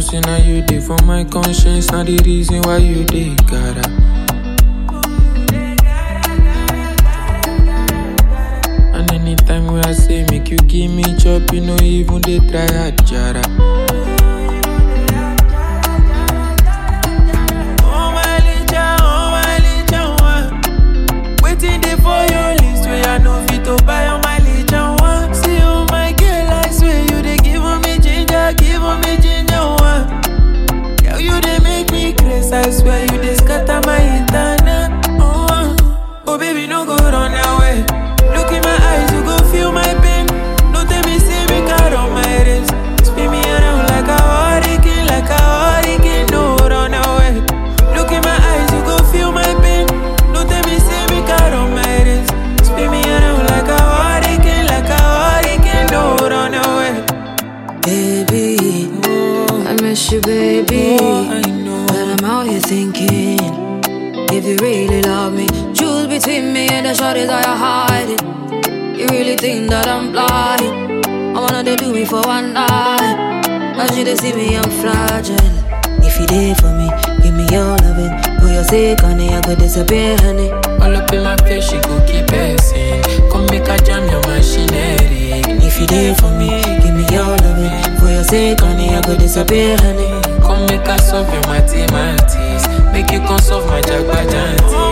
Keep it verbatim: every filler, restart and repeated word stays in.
say now you dey for my conscience, now the reason why you dey gotta. And anytime when I say make you give me chop, you know even they try hard, jara. Oh my licha, oh my licha, one. Waiting there for your list where I know fit to buy on my licha, one. See oh my girl, I swear you they giving me ginger, giving me ginger, one. Girl, you they make me crazy, I swear you they scatter my internet. Oh, uh. Oh baby, no go run away. Look in my eyes, you go feel my pain. Don't tell me, say me cut on my wrist. Spin me around like a hurricane, like a hurricane. No, run away. Look in my eyes, you go feel my pain. Don't tell me, say me cut on my wrist. Spin me around like a hurricane, like a hurricane. No, run away. Baby, oh, I miss you, baby. Oh, I know. But I'm out here thinking, if you really love me, choose between me and the shorties that you're hiding. You really think that I'm blind? I wanna they do me for one night. As you they see me, I'm fragile. If you there for me, give me your loving. For your sake, honey, I go disappear, honey. All up in my face, she go keep passing. Come make a jam your machinery. If you there for me, give me your loving. For your sake, honey, I go disappear, honey. Come make a solve your mathematics. Make you come solve my jagbajanti.